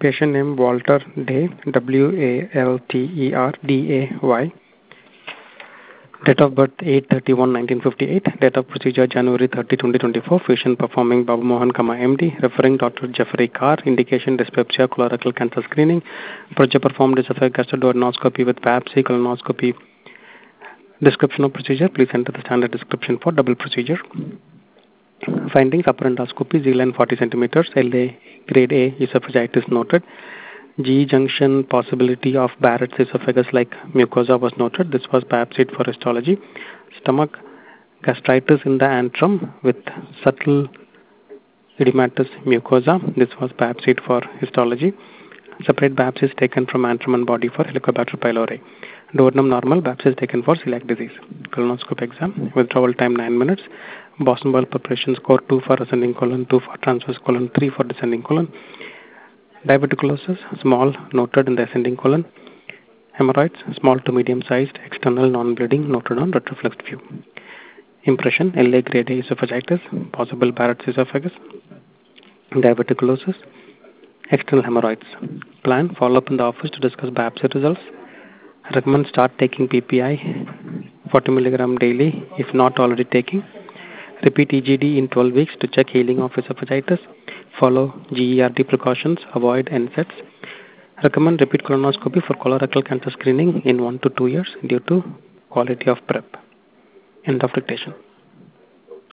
Patient name Walter Day, Walterday. Date of birth 8/31/1958. Date of procedure January 30, 2024. Patient performing Babu Mohan, MD. Referring Dr. Jeffrey Carr. Indication dyspepsia, colorectal cancer screening. Procedure performed esophageal duodenoscopy with biopsy, colonoscopy. Description of procedure. Please enter the standard description for double procedure. Findings: upper endoscopy, Z-line 40 centimeters, LA grade A esophagitis noted. G junction possibility of Barrett's esophagus like mucosa was noted. This was biopsied for histology. Stomach gastritis in the antrum with subtle edematous mucosa. This was biopsied for histology. Separate biopsies taken from antrum and body for Helicobacter pylori. Duodenum normal, biopsies taken for celiac disease. Colonoscope exam, withdrawal time 9 minutes. Boston bowel preparation score 2 for ascending colon, 2 for transverse colon, 3 for descending colon. Diverticulosis, small, noted in the ascending colon. Hemorrhoids, small to medium sized, external non-bleeding, noted on retroflexed view. Impression, LA grade A esophagitis, possible Barrett's esophagus. Diverticulosis, external hemorrhoids. Plan, follow up in the office to discuss biopsy results. Recommend start taking PPI 40 mg daily if not already taking. Repeat EGD in 12 weeks to check healing of esophagitis. Follow GERD precautions. Avoid NSAIDs. Recommend repeat colonoscopy for colorectal cancer screening in 1 to 2 years due to quality of prep. End of dictation.